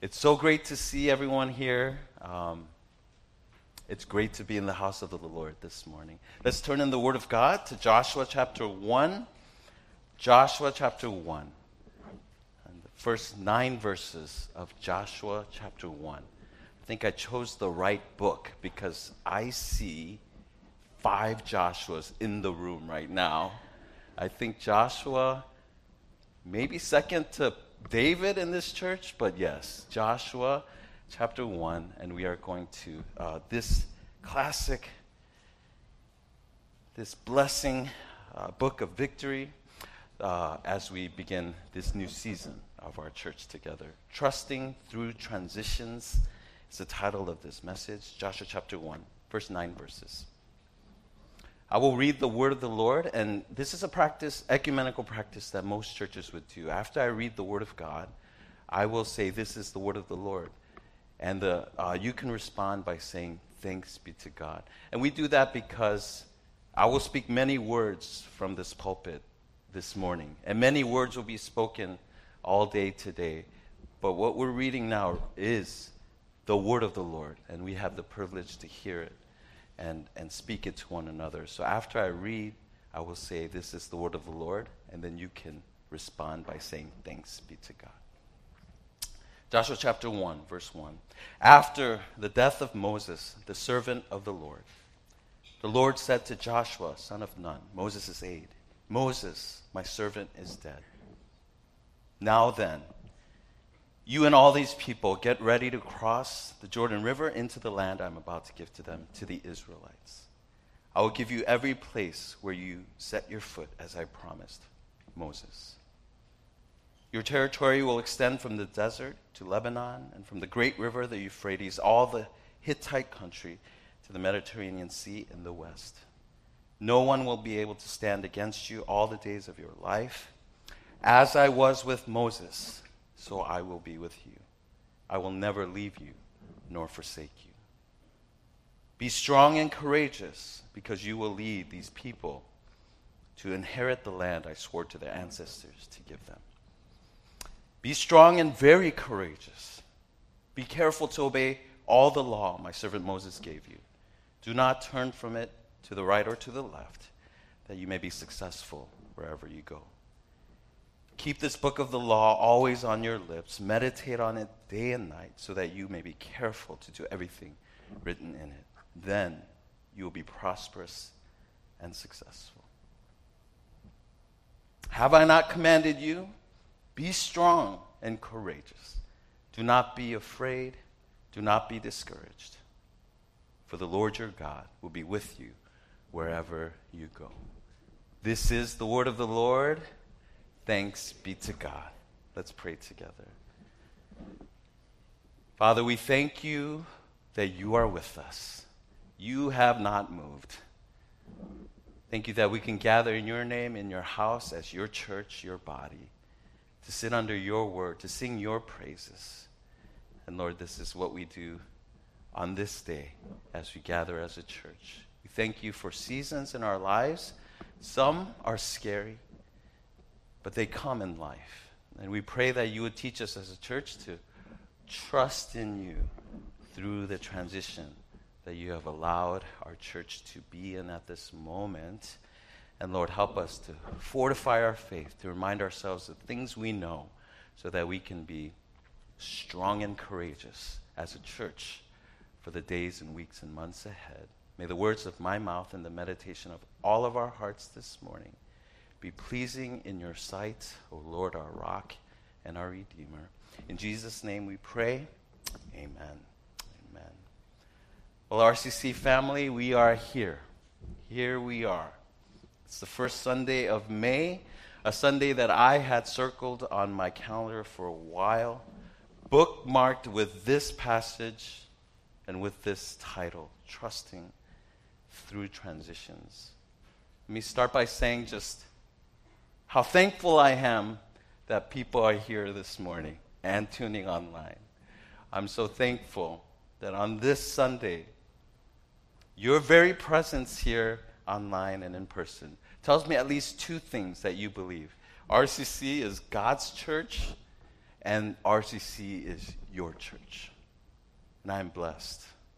It's so great to see everyone here. It's great to be in the house of the Lord this morning. Let's turn in the Word of God to Joshua chapter 1. Joshua chapter 1. And the first 9 verses of Joshua chapter 1. I think I chose the right book because I see 5 Joshuas in the room right now. I think Joshua may be second to David in this church, but yes, Joshua chapter 1, and we are going to this classic, this blessing book of victory as we begin this new season of our church together. Trusting through transitions is the title of this message. Joshua chapter 1, first 9 verses. I will read the word of the Lord, and this is a practice, ecumenical practice that most churches would do. After I read the word of God, I will say, "This is the word of the Lord." And you can respond by saying, "Thanks be to God." And we do that because I will speak many words from this pulpit this morning. And many words will be spoken all day today. But what we're reading now is the word of the Lord. And we have the privilege to hear it and speak it to one another. So after I read, I will say, "This is the word of the Lord." And then you can respond by saying, "Thanks be to God." Joshua chapter 1, verse 1. After the death of Moses, the servant of the Lord said to Joshua, son of Nun, Moses' aide, "Moses, my servant, is dead. Now then, you and all these people get ready to cross the Jordan River into the land I'm about to give to them, to the Israelites. I will give you every place where you set your foot, as I promised Moses. Your territory will extend from the desert to Lebanon, and from the great river, the Euphrates, all the Hittite country, to the Mediterranean Sea in the west. No one will be able to stand against you all the days of your life. As I was with Moses, so I will be with you. I will never leave you nor forsake you. Be strong and courageous, because you will lead these people to inherit the land I swore to their ancestors to give them. Be strong and very courageous. Be careful to obey all the law my servant Moses gave you. Do not turn from it to the right or to the left, that you may be successful wherever you go. Keep this book of the law always on your lips. Meditate on it day and night, so that you may be careful to do everything written in it. Then you will be prosperous and successful. Have I not commanded you? Be strong and courageous. Do not be afraid. Do not be discouraged. For the Lord your God will be with you wherever you go." This is the word of the Lord. Thanks be to God. Let's pray together. Father, we thank you that you are with us. You have not moved. Thank you that we can gather in your name, in your house, as your church, your body, to sit under your word, to sing your praises. And Lord, this is what we do on this day as we gather as a church. We thank you for seasons in our lives. Some are scary, but they come in life. And we pray that you would teach us as a church to trust in you through the transition that you have allowed our church to be in at this moment. And Lord, help us to fortify our faith, to remind ourselves of things we know, so that we can be strong and courageous as a church for the days and weeks and months ahead. May the words of my mouth and the meditation of all of our hearts this morning be pleasing in your sight, O Lord, our rock and our Redeemer. In Jesus' name we pray. Amen. Amen. Well, RCC family, we are here. Here we are. It's the first Sunday of May, a Sunday that I had circled on my calendar for a while, bookmarked with this passage and with this title, Trusting Through Transitions. Let me start by saying just how thankful I am that people are here this morning and tuning online. I'm so thankful that on this Sunday, your very presence here online and in person tells me at least 2 things that you believe. RCC is God's church, and RCC is your church. And I am blessed.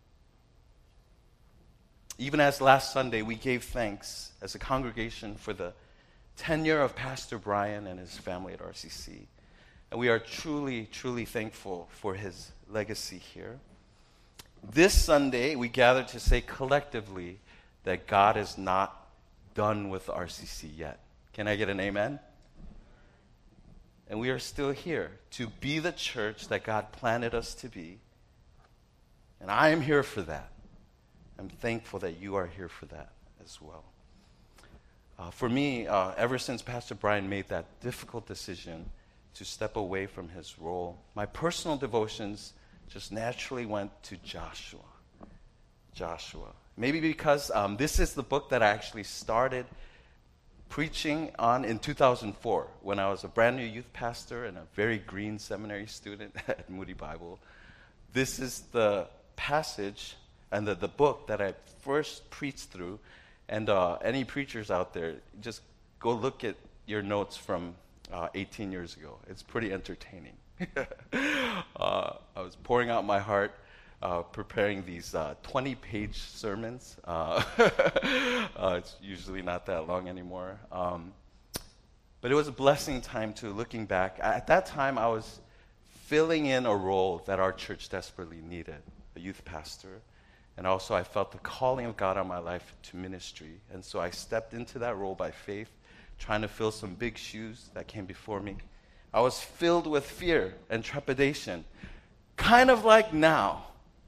Even as last Sunday, we gave thanks as a congregation for the tenure of Pastor Brian and his family at RCC. And we are truly, truly thankful for his legacy here. This Sunday, we gather to say collectively that God is not done with RCC yet. Can I get an amen? And we are still here to be the church that God planted us to be. And I am here for that. I'm thankful that you are here for that as well. For me, ever since Pastor Brian made that difficult decision to step away from his role, my personal devotions just naturally went to Joshua. Joshua. Maybe because this is the book that I actually started preaching on in 2004 when I was a brand new youth pastor and a very green seminary student at Moody Bible. This is the passage and the book that I first preached through. And any preachers out there, just go look at your notes from 18 years ago. It's pretty entertaining. I was pouring out my heart, preparing these 20-page sermons. It's usually not that long anymore. But it was a blessing time too, looking back. At that time, I was filling in a role that our church desperately needed, a youth pastor. And also I felt the calling of God on my life to ministry. And so I stepped into that role by faith, trying to fill some big shoes that came before me. I was filled with fear and trepidation, kind of like now.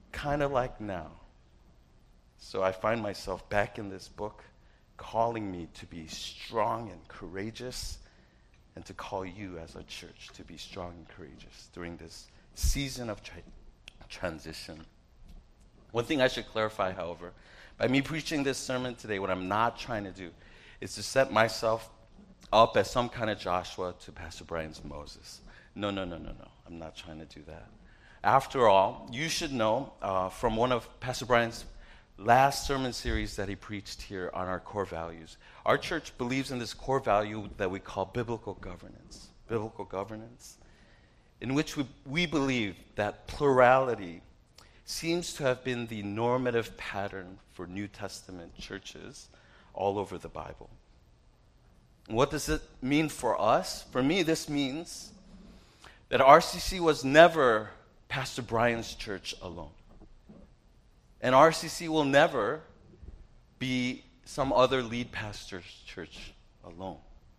So I find myself back in this book, calling me to be strong and courageous, and to call you as a church to be strong and courageous during this season of transition. One thing I should clarify, however, by me preaching this sermon today, what I'm not trying to do is to set myself up as some kind of Joshua to Pastor Brian's Moses. No. I'm not trying to do that. After all, you should know from one of Pastor Brian's last sermon series that he preached here on our core values. Our church believes in this core value that we call biblical governance. Biblical governance, in which we believe that plurality seems to have been the normative pattern for New Testament churches all over the Bible. And what does it mean for us? For me, this means that RCC was never Pastor Brian's church alone. And RCC will never be some other lead pastor's church alone.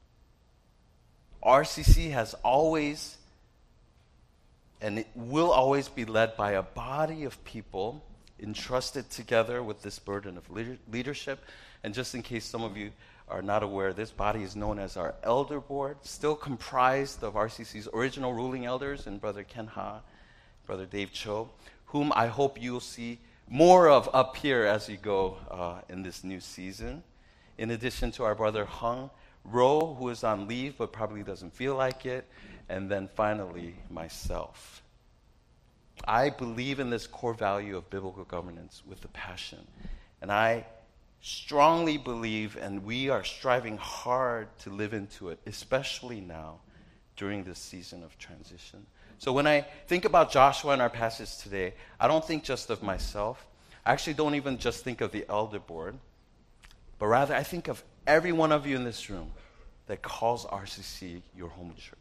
RCC has always and it will always be led by a body of people entrusted together with this burden of leadership. And just in case some of you are not aware, this body is known as our elder board, still comprised of RCC's original ruling elders and Brother Ken Ha, Brother Dave Cho, whom I hope you'll see more of up here as you go in this new season. In addition to our Brother Hung Ro, who is on leave but probably doesn't feel like it. And then finally, myself. I believe in this core value of biblical governance with a passion. And I strongly believe, and we are striving hard to live into it, especially now during this season of transition. So when I think about Joshua in our passage today, I don't think just of myself. I actually don't even just think of the elder board, but rather I think of every one of you in this room that calls RCC your home church.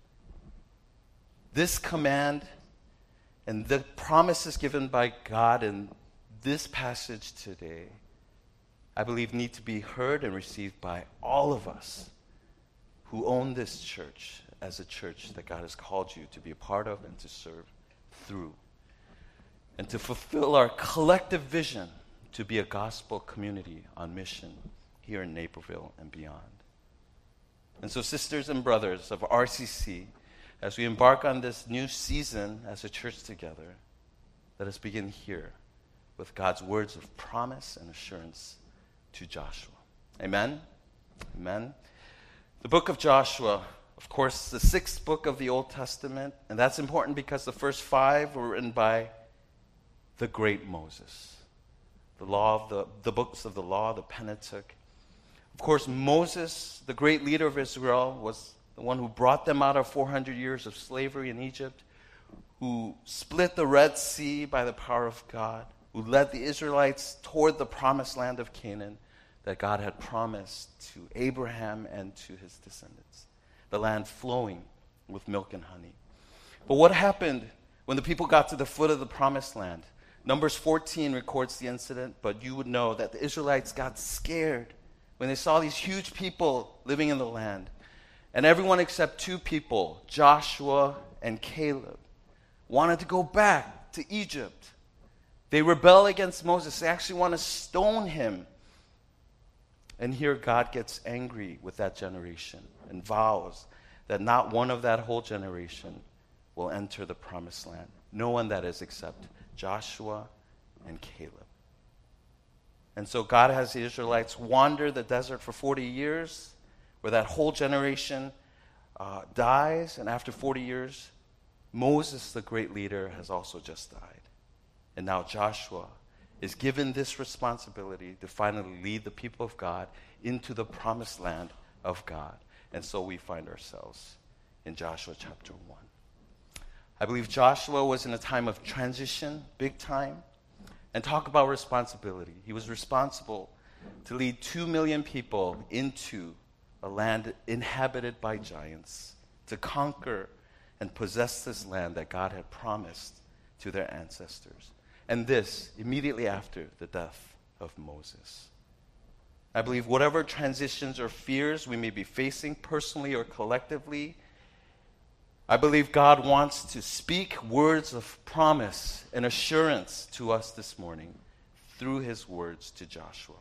This command and the promises given by God in this passage today, I believe, need to be heard and received by all of us who own this church as a church that God has called you to be a part of and to serve through, and to fulfill our collective vision to be a gospel community on mission here in Naperville and beyond. And so, sisters and brothers of RCC, as we embark on this new season as a church together, let us begin here with God's words of promise and assurance to Joshua. Amen? Amen. The book of Joshua, of course, the sixth book of the Old Testament, and that's important because the first five were written by the great Moses. The books of the law, the Pentateuch. Of course, Moses, the great leader of Israel, was the one who brought them out of 400 years of slavery in Egypt, who split the Red Sea by the power of God, who led the Israelites toward the promised land of Canaan that God had promised to Abraham and to his descendants, the land flowing with milk and honey. But what happened when the people got to the foot of the promised land? Numbers 14 records the incident, but you would know that the Israelites got scared when they saw these huge people living in the land. And everyone except two people, Joshua and Caleb, wanted to go back to Egypt. They rebel against Moses. They actually want to stone him. And here God gets angry with that generation and vows that not one of that whole generation will enter the promised land. No one, that is, except Joshua and Caleb. And so God has the Israelites wander the desert for 40 years, where that whole generation dies. And after 40 years, Moses, the great leader, has also just died. And now Joshua is given this responsibility to finally lead the people of God into the promised land of God. And so we find ourselves in Joshua chapter 1. I believe Joshua was in a time of transition, big time. And talk about responsibility. He was responsible to lead 2 million people into a land inhabited by giants, to conquer and possess this land that God had promised to their ancestors. And this immediately after the death of Moses. I believe whatever transitions or fears we may be facing personally or collectively, I believe God wants to speak words of promise and assurance to us this morning through his words to Joshua.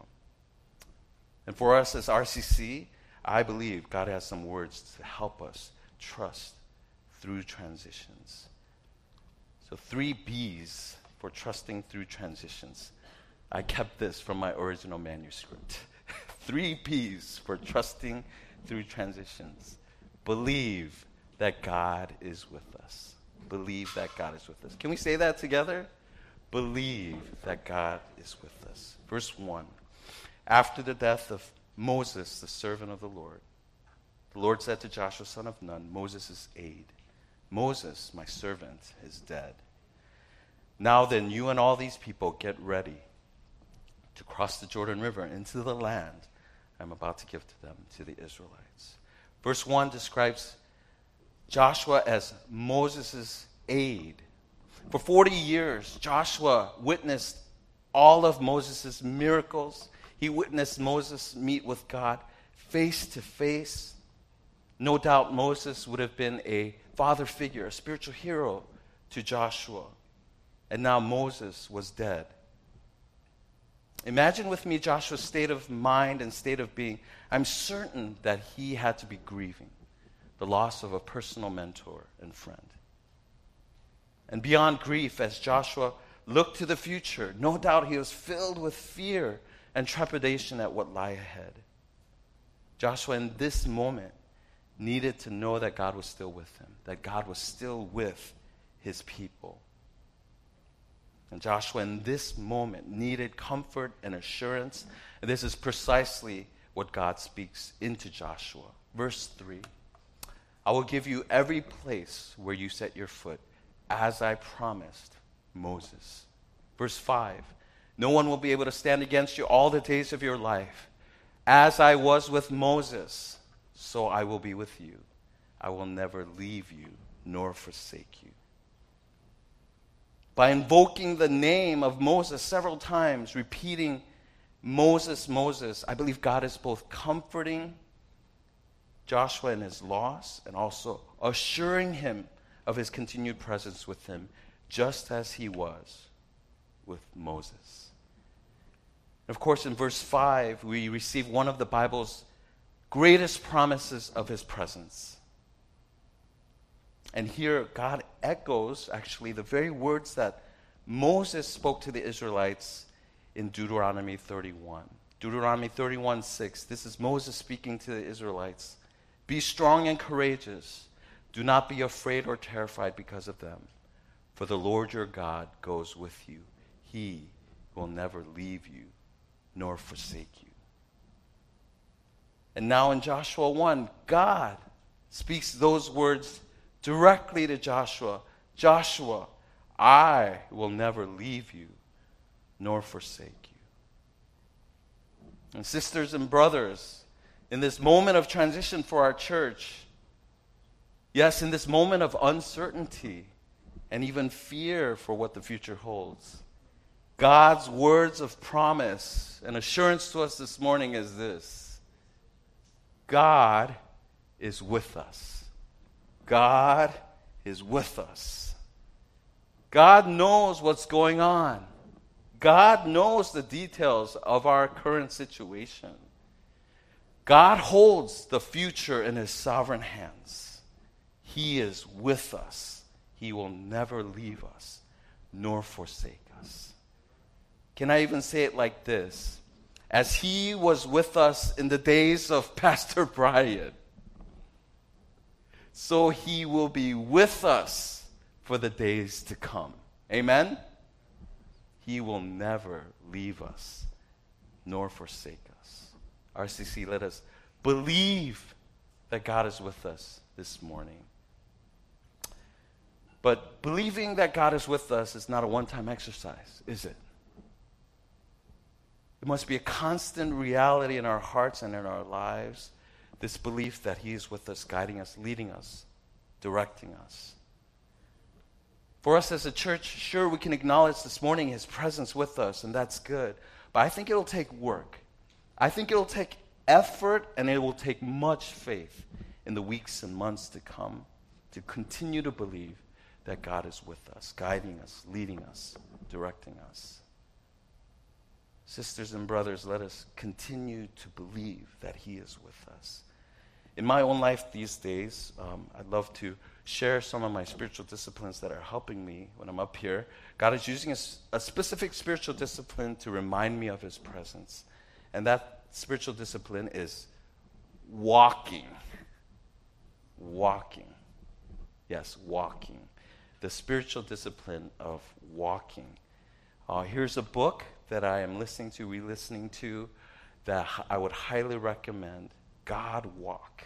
And for us as RCC, I believe God has some words to help us trust through transitions. So 3 B's for trusting through transitions. I kept this from my original manuscript. 3 P's for trusting through transitions. Believe that God is with us. Believe that God is with us. Can we say that together? Believe that God is with us. Verse 1. After the death of Moses, the servant of the Lord said to Joshua, son of Nun, Moses' aide, Moses, my servant, is dead. Now then, you and all these people get ready to cross the Jordan River into the land I'm about to give to them, to the Israelites. Verse 1 describes Joshua as Moses' aide. For 40 years, Joshua witnessed all of Moses' miracles. He witnessed Moses meet with God face to face. No doubt Moses would have been a father figure, a spiritual hero to Joshua. And now Moses was dead. Imagine with me Joshua's state of mind and state of being. I'm certain that he had to be grieving the loss of a personal mentor and friend. And beyond grief, as Joshua looked to the future, no doubt he was filled with fear and trepidation at what lay ahead. Joshua, in this moment, needed to know that God was still with him, that God was still with his people. And Joshua, in this moment, needed comfort and assurance. And this is precisely what God speaks into Joshua. Verse 3, I will give you every place where you set your foot, as I promised Moses. Verse 5, no one will be able to stand against you all the days of your life. As I was with Moses, so I will be with you. I will never leave you nor forsake you. By invoking the name of Moses several times, repeating Moses, Moses, I believe God is both comforting Joshua in his loss and also assuring him of his continued presence with him, just as he was with Moses. Of course, in verse 5, we receive one of the Bible's greatest promises of his presence. And here, God echoes, actually, the very words that Moses spoke to the Israelites in Deuteronomy 31. Deuteronomy 31:6. This is Moses speaking to the Israelites. Be strong and courageous. Do not be afraid or terrified because of them. For the Lord your God goes with you. He will never leave you nor forsake you. And now in Joshua 1, God speaks those words directly to Joshua. Joshua, I will never leave you nor forsake you. And sisters and brothers, in this moment of transition for our church, yes, in this moment of uncertainty and even fear for what the future holds, God's words of promise and assurance to us this morning is this: God is with us. God is with us. God knows what's going on. God knows the details of our current situation. God holds the future in His sovereign hands. He is with us. He will never leave us nor forsake us. Can I even say it like this? As He was with us in the days of Pastor Brian, so He will be with us for the days to come. Amen? He will never leave us nor forsake us. RCC, let us believe that God is with us this morning. But believing that God is with us is not a one-time exercise, is it? It must be a constant reality in our hearts and in our lives, this belief that He is with us, guiding us, leading us, directing us. For us as a church, sure, we can acknowledge this morning His presence with us, and that's good. But I think it'll take work. I think it'll take effort, and it will take much faith in the weeks and months to come to continue to believe that God is with us, guiding us, leading us, directing us. Sisters and brothers, let us continue to believe that He is with us. In my own life these days, I'd love to share some of my spiritual disciplines that are helping me when I'm up here. God is using a specific spiritual discipline to remind me of His presence. And that spiritual discipline is walking. Walking. Yes, walking. The spiritual discipline of walking. Here's a book that I am re-listening to, that I would highly recommend. God Walk.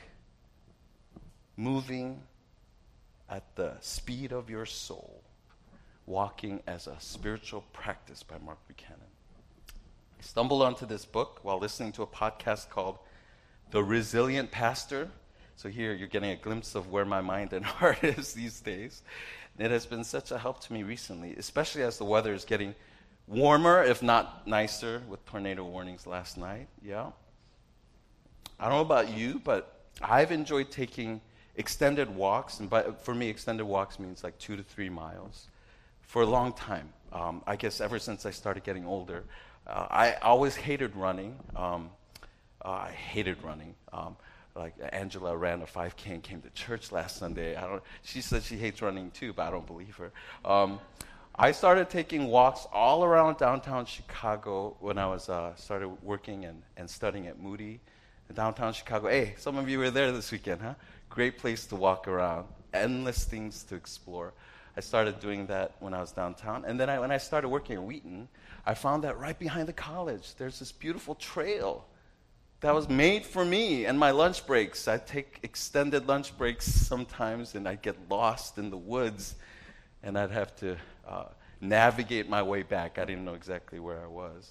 Moving at the speed of your soul. Walking as a spiritual practice by Mark Buchanan. I stumbled onto this book while listening to a podcast called The Resilient Pastor. So here you're getting a glimpse of where my mind and heart is these days. And it has been such a help to me recently, especially as the weather is getting warmer, if not nicer, with tornado warnings last night. Yeah. I don't know about you, but I've enjoyed taking extended walks, and for me, extended walks means like 2 to 3 miles, for a long time. I guess ever since I started getting older. I always hated running. I hated running. Like Angela ran a 5K and came to church last Sunday. She said she hates running too, but I don't believe her. I started taking walks all around downtown Chicago when I was started working and studying at Moody. Downtown Chicago. Hey, some of you were there this weekend, huh? Great place to walk around. Endless things to explore. I started doing that when I was downtown. And then when I started working at Wheaton, I found that right behind the college, there's this beautiful trail that was made for me and my lunch breaks. I take extended lunch breaks sometimes, and I'd get lost in the woods, and I'd have to navigate my way back. I didn't know exactly where I was.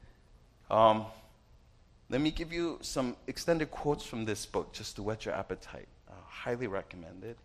Let me give you some extended quotes from this book just to whet your appetite. Highly recommended.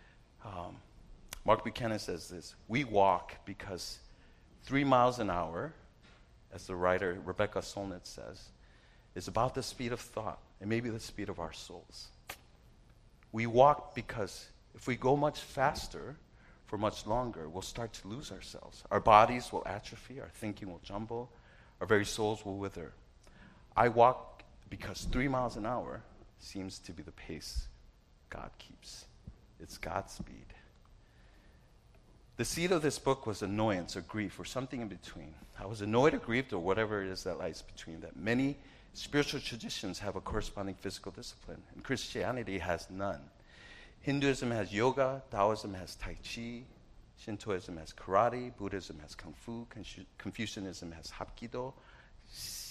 Mark Buchanan says this: we walk because 3 miles an hour, as the writer Rebecca Solnit says, is about the speed of thought and maybe the speed of our souls. We walk because if we go much faster for much longer, we'll start to lose ourselves. Our bodies will atrophy, our thinking will jumble, our very souls will wither. I walk because 3 miles an hour seems to be the pace God keeps. It's God's speed. The seed of this book was annoyance or grief or something in between. I was annoyed or grieved or whatever it is that lies between, that many spiritual traditions have a corresponding physical discipline, and Christianity has none. Hinduism has yoga, Taoism has Tai Chi, Shintoism has karate, Buddhism has Kung Fu, Confucianism has Hapkido,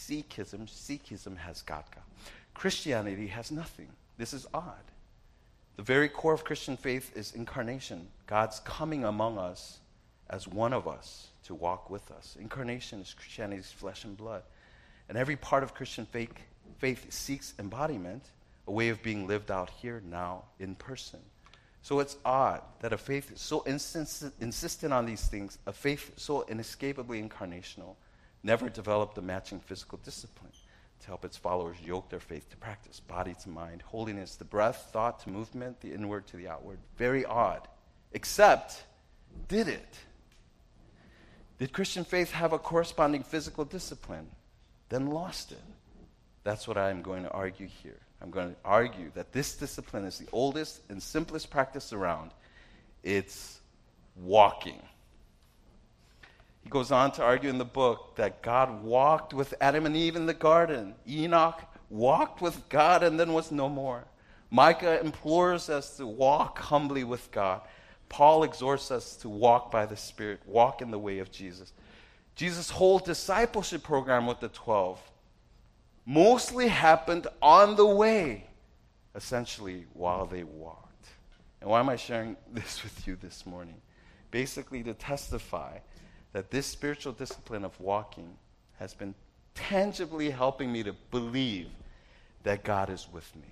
Sikhism has Gatka. Christianity has nothing. This is odd. The very core of Christian faith is incarnation. God's coming among us as one of us to walk with us. Incarnation is Christianity's flesh and blood. And every part of Christian faith seeks embodiment, a way of being lived out here, now, in person. So it's odd that a faith so insistent on these things, a faith so inescapably incarnational, never developed a matching physical discipline to help its followers yoke their faith to practice, body to mind, holiness to breath, thought to movement, the inward to the outward. Very odd. Except, did it? Did Christian faith have a corresponding physical discipline? Then lost it. That's what I'm going to argue here. I'm going to argue that this discipline is the oldest and simplest practice around. It's walking. He goes on to argue in the book that God walked with Adam and Eve in the garden. Enoch walked with God and then was no more. Micah implores us to walk humbly with God. Paul exhorts us to walk by the Spirit, walk in the way of Jesus. Jesus' whole discipleship program with the 12 mostly happened on the way, essentially while they walked. And why am I sharing this with you this morning? Basically to testify that this spiritual discipline of walking has been tangibly helping me to believe that God is with me.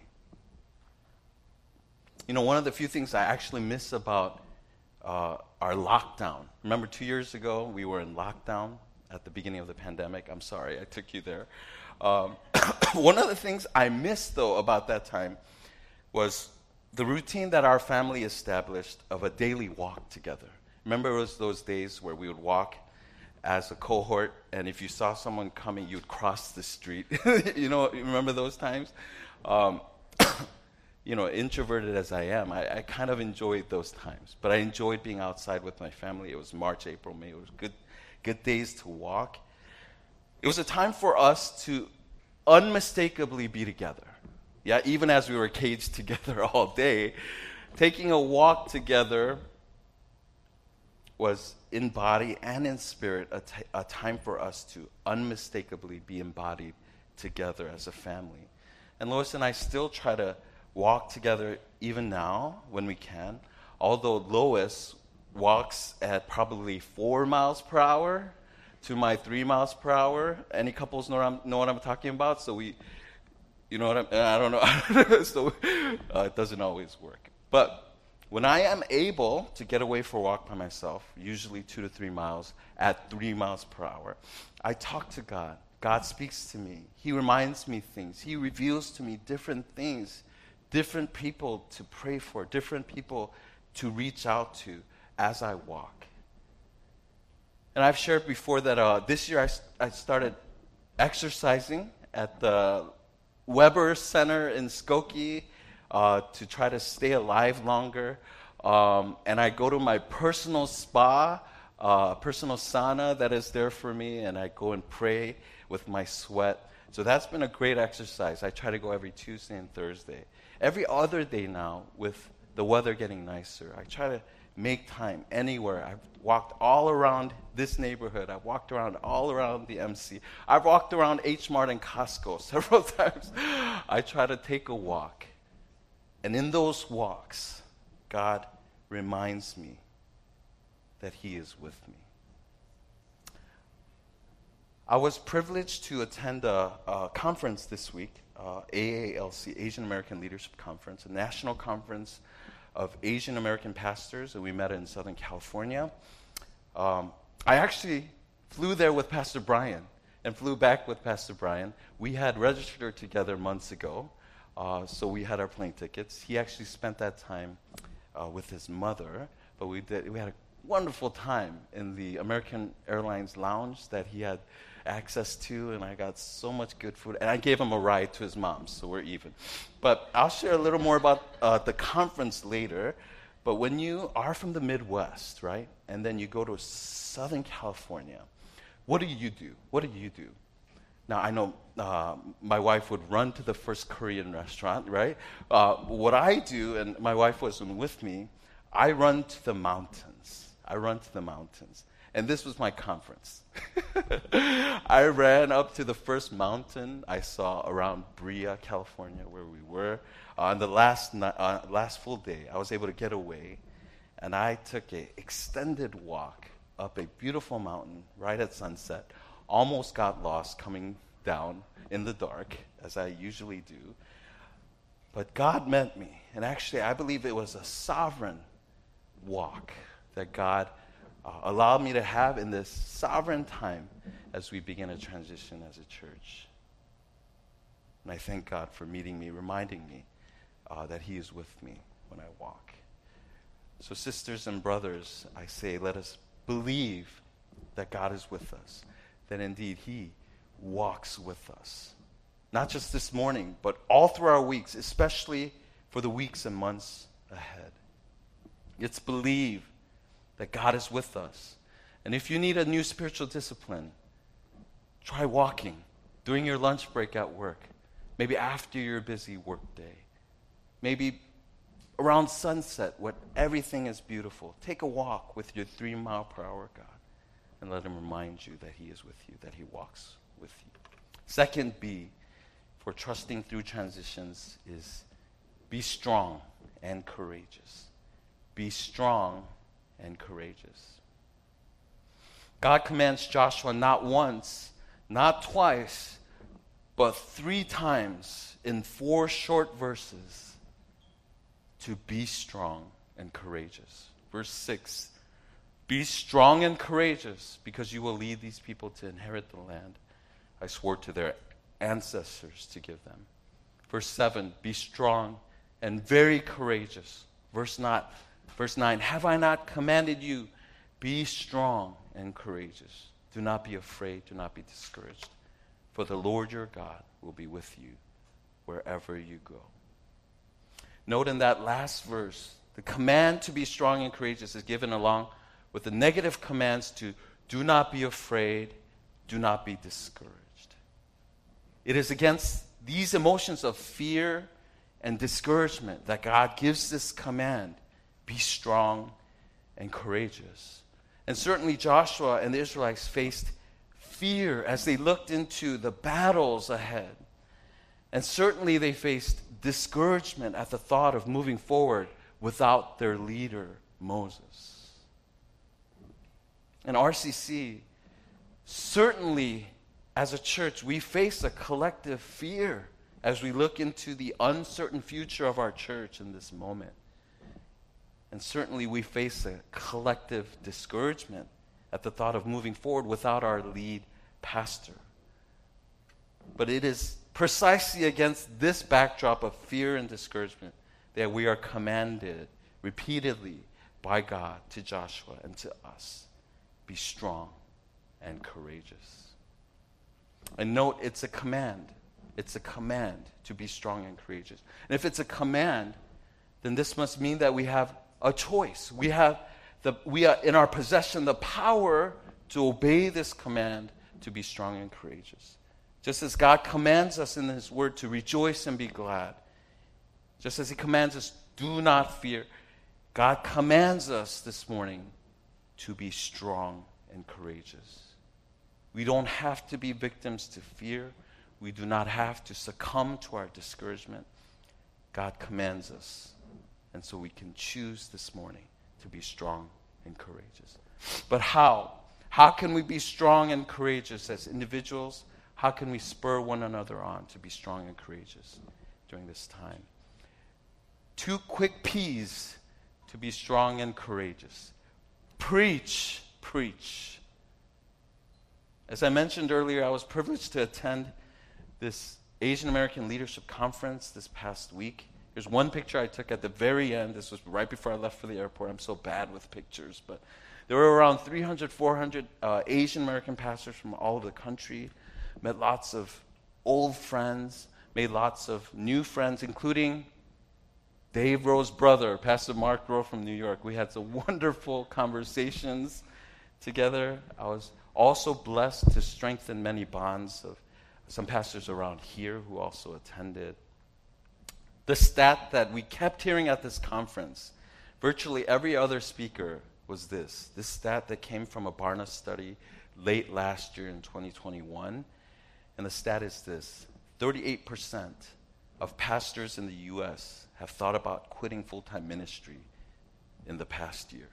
You know, one of the few things I actually miss about our lockdown. Remember 2 years ago, we were in lockdown at the beginning of the pandemic. I'm sorry, I took you there. One of the things I missed, though, about that time was the routine that our family established of a daily walk together. Remember, it was those days where we would walk as a cohort, and if you saw someone coming, you'd cross the street. You remember those times? Introverted as I am, I kind of enjoyed those times. But I enjoyed being outside with my family. It was March, April, May. It was good days to walk. It was a time for us to unmistakably be together. Yeah, even as we were caged together all day, taking a walk together was in body and in spirit a time for us to unmistakably be embodied together as a family. And Lois and I still try to walk together even now when we can, although Lois walks at probably 4 miles per hour to my 3 miles per hour. Any couples know what I'm talking about? So I don't know. So it doesn't always work. But when I am able to get away for a walk by myself, usually 2 to 3 miles at 3 miles per hour, I talk to God. God speaks to me. He reminds me things. He reveals to me different things, different people to pray for, different people to reach out to as I walk. And I've shared before that this year I started exercising at the Weber Center in Skokie to try to stay alive longer. And I go to my personal spa, personal sauna that is there for me, and I go and pray with my sweat. So that's been a great exercise. I try to go every Tuesday and Thursday. Every other day now, with the weather getting nicer, I try to make time anywhere. I've walked all around this neighborhood. I've walked around all around the MC. I've walked around H Mart and Costco several times. I try to take a walk. And in those walks, God reminds me that He is with me. I was privileged to attend a conference this week, AALC, Asian American Leadership Conference, a national conference of Asian American pastors, and we met in Southern California. I actually flew there with Pastor Brian and flew back with Pastor Brian. We had registered together months ago, so we had our plane tickets. He actually spent that time with his mother, but we had a wonderful time in the American Airlines lounge that he had access to, and I got so much good food, and I gave him a ride to his mom's, so we're even. But I'll share a little more about the conference later. But when you are from the Midwest, right, and then you go to Southern California, what do you do? What do you do? Now, I know my wife would run to the first Korean restaurant, right? What I do, and my wife wasn't with me, I run to the mountains. I run to the mountains. And this was my conference. I ran up to the first mountain I saw around Brea, California, where we were. On the last full day, I was able to get away, and I took an extended walk up a beautiful mountain right at sunset. Almost got lost coming down in the dark, as I usually do. But God met me, and actually I believe it was a sovereign walk that God allowed me to have in this sovereign time as we begin a transition as a church. And I thank God for meeting me, reminding me that He is with me when I walk. So sisters and brothers, I say, let us believe that God is with us, that indeed He walks with us. Not just this morning, but all through our weeks, especially for the weeks and months ahead. Let's believe that God is with us. And if you need a new spiritual discipline, try walking during your lunch break at work, maybe after your busy work day, maybe around sunset when everything is beautiful. Take a walk with your 3-mile-per-hour God and let Him remind you that He is with you, that He walks with you. Second B for trusting through transitions is be strong and courageous. Be strong and courageous. God commands Joshua not once, not twice, but 3 times in 4 short verses to be strong and courageous. Verse 6, be strong and courageous because you will lead these people to inherit the land I swore to their ancestors to give them. Verse 7, be strong and very courageous. Verse 9, have I not commanded you? Be strong and courageous. Do not be afraid, do not be discouraged. For the Lord your God will be with you wherever you go. Note in that last verse, the command to be strong and courageous is given along with the negative commands to do not be afraid, do not be discouraged. It is against these emotions of fear and discouragement that God gives this command. Be strong and courageous. And certainly Joshua and the Israelites faced fear as they looked into the battles ahead. And certainly they faced discouragement at the thought of moving forward without their leader, Moses. And RCC, certainly as a church, we face a collective fear as we look into the uncertain future of our church in this moment. And certainly we face a collective discouragement at the thought of moving forward without our lead pastor. But it is precisely against this backdrop of fear and discouragement that we are commanded repeatedly by God to Joshua and to us, be strong and courageous. And note, it's a command. It's a command to be strong and courageous. And if it's a command, then this must mean that we have a choice. We are in our possession the power to obey this command to be strong and courageous. Just as God commands us in His Word to rejoice and be glad, just as He commands us, do not fear, God commands us this morning to be strong and courageous. We don't have to be victims to fear. We do not have to succumb to our discouragement. God commands us. And so we can choose this morning to be strong and courageous. But how? How can we be strong and courageous as individuals? How can we spur one another on to be strong and courageous during this time? 2 quick P's to be strong and courageous. Preach, preach. As I mentioned earlier, I was privileged to attend this Asian American Leadership Conference this past week. There's one picture I took at the very end. This was right before I left for the airport. I'm so bad with pictures. But there were around 300, 400 Asian American pastors from all over the country. Met lots of old friends. Made lots of new friends, including Dave Rowe's brother, Pastor Mark Rowe from New York. We had some wonderful conversations together. I was also blessed to strengthen many bonds of some pastors around here who also attended. The stat that we kept hearing at this conference, virtually every other speaker was this stat that came from a Barna study late last year in 2021. And the stat is this: 38% of pastors in the U.S. have thought about quitting full-time ministry in the past year.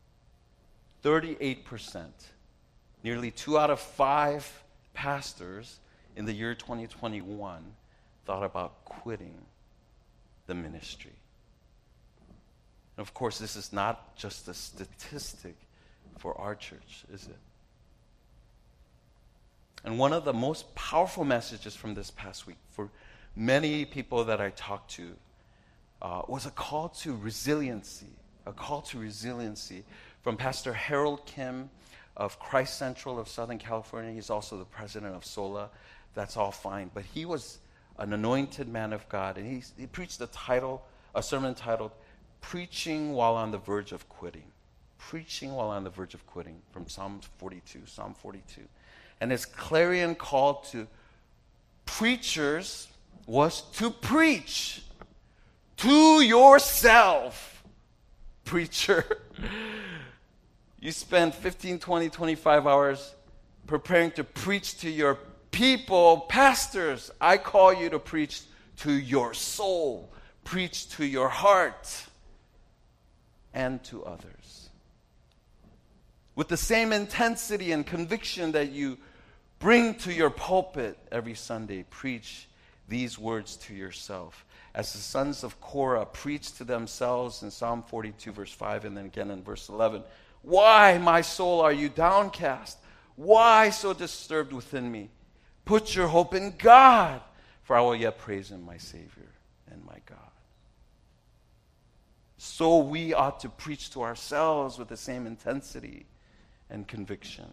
38%. Nearly 2 out of 5 pastors in the year 2021 thought about quitting the ministry. And of course, this is not just a statistic for our church, is it? And one of the most powerful messages from this past week for many people that I talked to was a call to resiliency from Pastor Harold Kim of Christ Central of Southern California. He's also the president of SOLA. That's all fine. But he was an anointed man of God, and he preached a sermon titled, Preaching While on the Verge of Quitting. Preaching while on the verge of quitting, from Psalm 42. And his clarion call to preachers was to preach to yourself. Preacher, you spend 15, 20, 25 hours preparing to preach to your people. Pastors, I call you to preach to your soul, preach to your heart, and to others. With the same intensity and conviction that you bring to your pulpit every Sunday, preach these words to yourself. As the sons of Korah preached to themselves in Psalm 42, verse 5, and then again in verse 11, Why, my soul, are you downcast? Why so disturbed within me? Put your hope in God, for I will yet praise him, my Savior and my God. So we ought to preach to ourselves with the same intensity and conviction.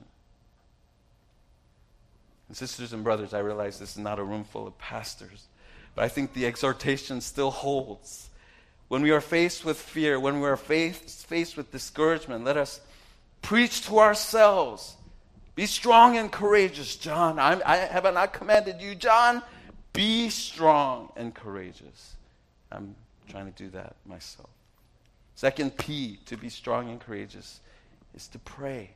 And sisters and brothers, I realize this is not a room full of pastors, but I think the exhortation still holds. When we are faced with fear, when we are faced with discouragement, let us preach to ourselves. Be strong and courageous, John. I have not commanded you, John. Be strong and courageous. I'm trying to do that myself. Second P, to be strong and courageous, is to pray.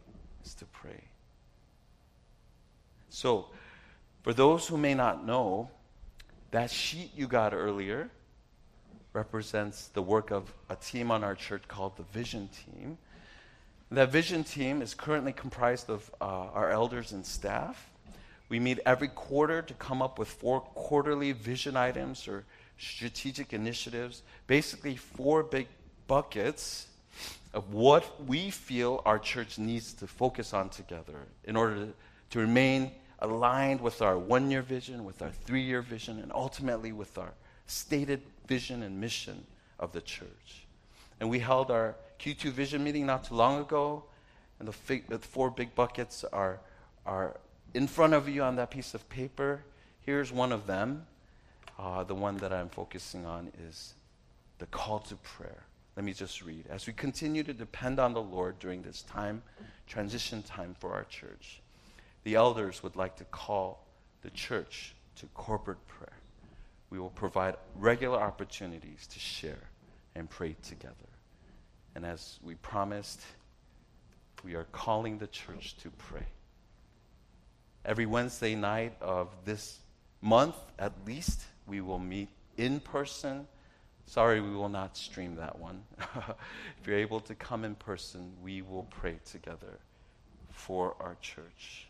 So, for those who may not know, that sheet you got earlier represents the work of a team on our church called the Vision Team. That Vision Team is currently comprised of our elders and staff. We meet every quarter to come up with 4 quarterly vision items or strategic initiatives, basically 4 big buckets of what we feel our church needs to focus on together in order to remain aligned with our 1-year vision, with our 3-year vision, and ultimately with our stated vision and mission of the church. And we held our Q2 vision meeting not too long ago, and the 4 big buckets are in front of you on that piece of paper. Here's one of them. The one that I'm focusing on is the call to prayer. Let me just read. As we continue to depend on the Lord during this time, transition time for our church, the elders would like to call the church to corporate prayer. We will provide regular opportunities to share and pray together. And as we promised, we are calling the church to pray. Every Wednesday night of this month, at least, we will meet in person. Sorry, we will not stream that one. If you're able to come in person, we will pray together for our church.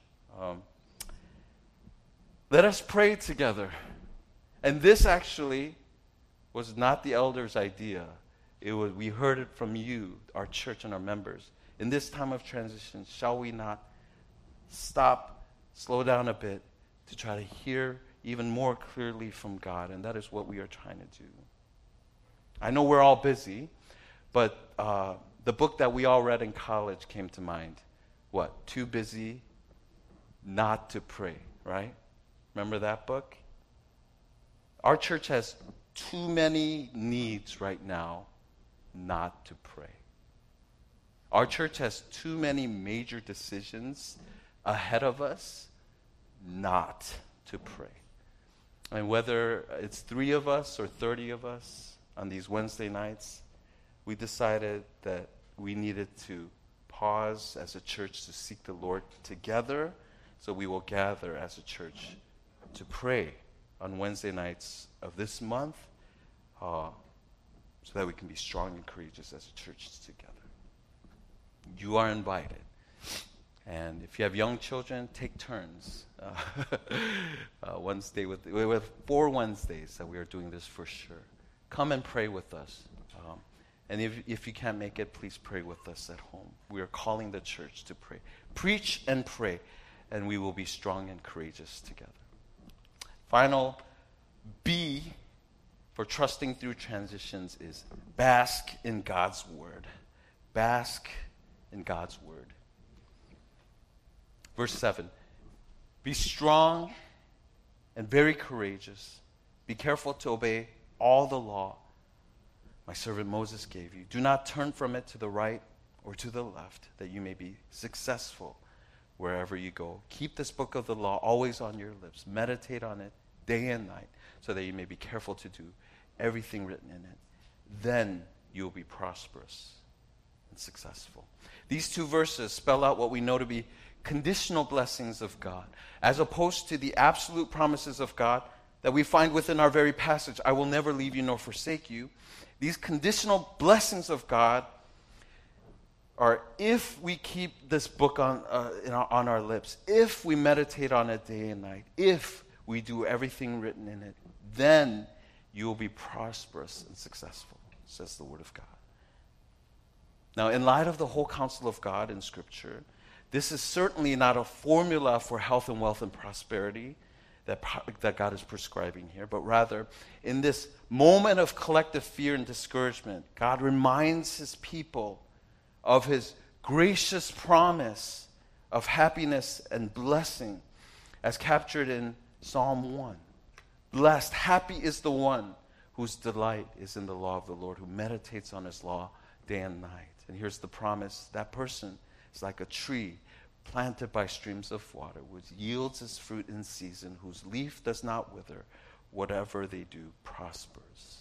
Let us pray together. And this actually was not the elders' idea. We heard it from you, our church and our members. In this time of transition, shall we not stop, slow down a bit to try to hear even more clearly from God? And that is what we are trying to do. I know we're all busy, but the book that we all read in college came to mind. What? Too Busy Not to Pray, right? Remember that book? Our church has too many needs right now not to pray. Our church has too many major decisions ahead of us not to pray. And whether it's 3 of us or 30 of us on these Wednesday nights, we decided that we needed to pause as a church to seek the Lord together. So we will gather as a church to pray on Wednesday nights of this month, so that we can be strong and courageous as a church together. You are invited. And if you have young children, take turns. Wednesday we have 4 Wednesdays that we are doing this for sure. Come and pray with us. And if you can't make it, please pray with us at home. We are calling the church to pray. Preach and pray, and we will be strong and courageous together. Final B for trusting through transitions is bask in God's word. Bask in God's word. Verse 7, be strong and very courageous. Be careful to obey all the law my servant Moses gave you. Do not turn from it to the right or to the left, that you may be successful wherever you go. Keep this book of the law always on your lips. Meditate on it day and night, so that you may be careful to do everything written in it. Then you will be prosperous and successful. These 2 verses spell out what we know to be conditional blessings of God, as opposed to the absolute promises of God that we find within our very passage. I will never leave you nor forsake you. These conditional blessings of God are if we keep this book on our lips, if we meditate on it day and night, if we do everything written in it, then you will be prosperous and successful, says the Word of God. Now, in light of the whole counsel of God in Scripture, this is certainly not a formula for health and wealth and prosperity that God is prescribing here, but rather, in this moment of collective fear and discouragement, God reminds his people of his gracious promise of happiness and blessing as captured in Psalm 1. Blessed, happy is the one whose delight is in the law of the Lord, who meditates on his law day and night. And here's the promise. That person is like a tree planted by streams of water, which yields its fruit in season, whose leaf does not wither. Whatever they do prospers.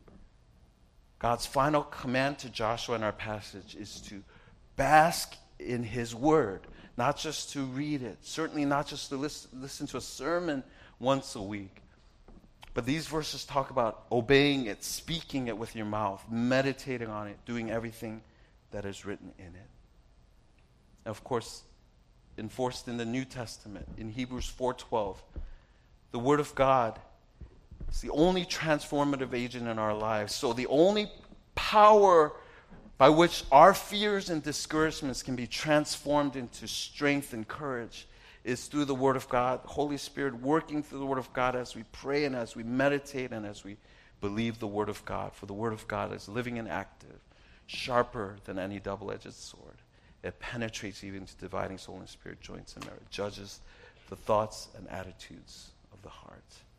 God's final command to Joshua in our passage is to bask in his word, not just to read it, certainly not just to listen to a sermon once a week. But these verses talk about obeying it, speaking it with your mouth, meditating on it, doing everything that is written in it. And of course, enforced in the New Testament, in Hebrews 4:12, the Word of God is the only transformative agent in our lives. So the only power by which our fears and discouragements can be transformed into strength and courage is through the Word of God, Holy Spirit working through the Word of God as we pray and as we meditate and as we believe the Word of God. For the Word of God is living and active, sharper than any double-edged sword. It penetrates even to dividing soul and spirit, joints and marrow. It judges the thoughts and attitudes of the heart.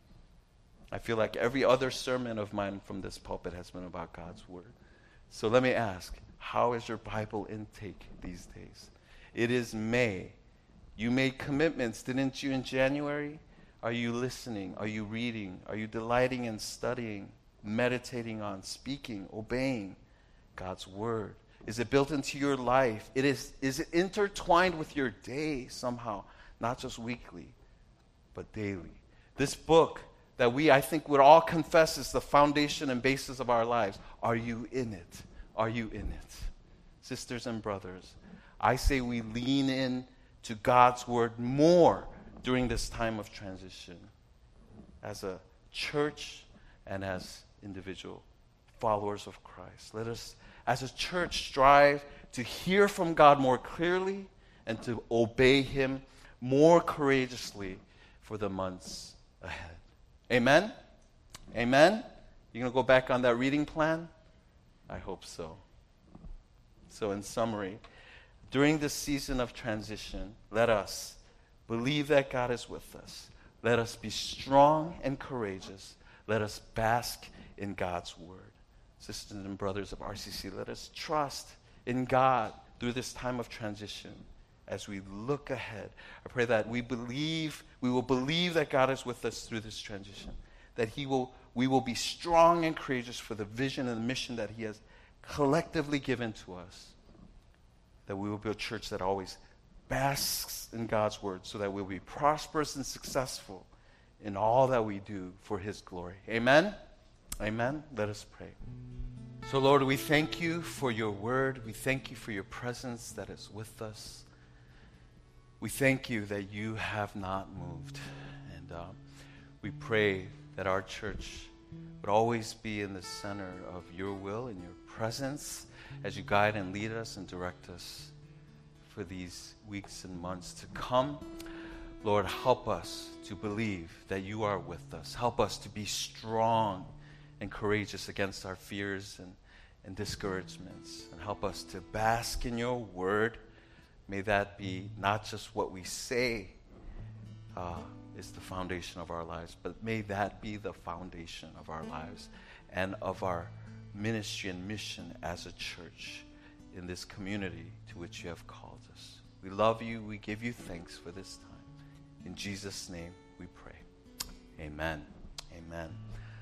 I feel like every other sermon of mine from this pulpit has been about God's Word. So let me ask, how is your Bible intake these days? It is May. You made commitments, didn't you, in January? Are you listening? Are you reading? Are you delighting in studying, meditating on, speaking, obeying God's Word? Is it built into your life? Is it intertwined with your day somehow? Not just weekly, but daily. This book that I think, would all confess is the foundation and basis of our lives. Are you in it? Are you in it? Sisters and brothers, I say we lean in to God's Word more during this time of transition as a church and as individual followers of Christ. Let us, as a church, strive to hear from God more clearly and to obey Him more courageously for the months ahead. Amen? Amen? You going to go back on that reading plan? I hope so. So in summary, during this season of transition, let us believe that God is with us. Let us be strong and courageous. Let us bask in God's Word. Sisters and brothers of RCC, let us trust in God through this time of transition as we look ahead. I pray that we will believe that God is with us through this transition, that we will be strong and courageous for the vision and the mission that He has collectively given to us. that we will be a church that always basks in God's word so that we'll be prosperous and successful in all that we do for his glory. Amen? Amen? Let us pray. So, Lord, we thank you for your word. We thank you for your presence that is with us. We thank you that you have not moved. And we pray that our church would always be in the center of your will and your presence as you guide and lead us and direct us for these weeks and months to come. Lord, help us to believe that you are with us. Help us to be strong and courageous against our fears and discouragements. And help us to bask in your word. May that be not just what we say is the foundation of our lives, but may that be the foundation of our lives and of our ministry and mission as a church in this community to which you have called us. We love you. We give you thanks for this time. In Jesus' name we pray. Amen. Amen.